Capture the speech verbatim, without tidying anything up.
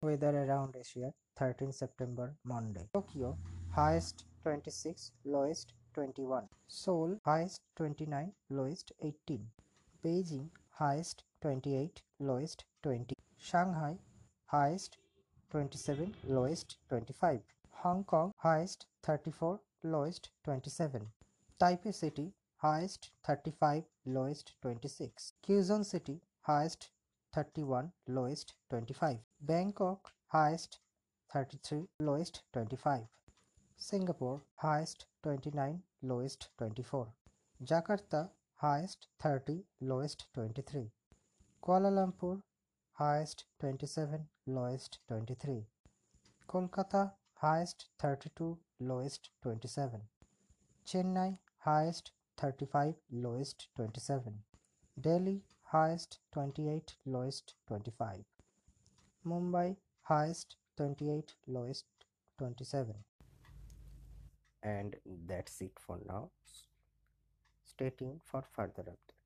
weather around Asia, thirteenth September, Monday. Tokyo, highest twenty-six, lowest twenty-one. Seoul, highest twenty-nine, lowest eighteen. Beijing, highest twenty-eight, lowest twenty. Shanghai, highest twenty-seven, lowest twenty-five. Hong Kong, highest thirty-four, lowest twenty-seven. Taipei City, highest thirty-five, lowest twenty-six. Quezon City, highest thirty-one, lowest twenty-five. Bangkok, highest thirty-three, lowest twenty-five. Singapore, highest twenty-nine, lowest twenty-four. Jakarta, highest thirty, lowest twenty-three. Kuala Lumpur, highest twenty-seven, lowest twenty-three. Kolkata, highest thirty-two, lowest twenty-seven. Chennai, highest thirty-five, lowest twenty-seven. Delhi, highest twenty-eight, lowest twenty-five. Mumbai, highest twenty-eight, lowest twenty-seven. And that's it for now. Stay tuned for further updates.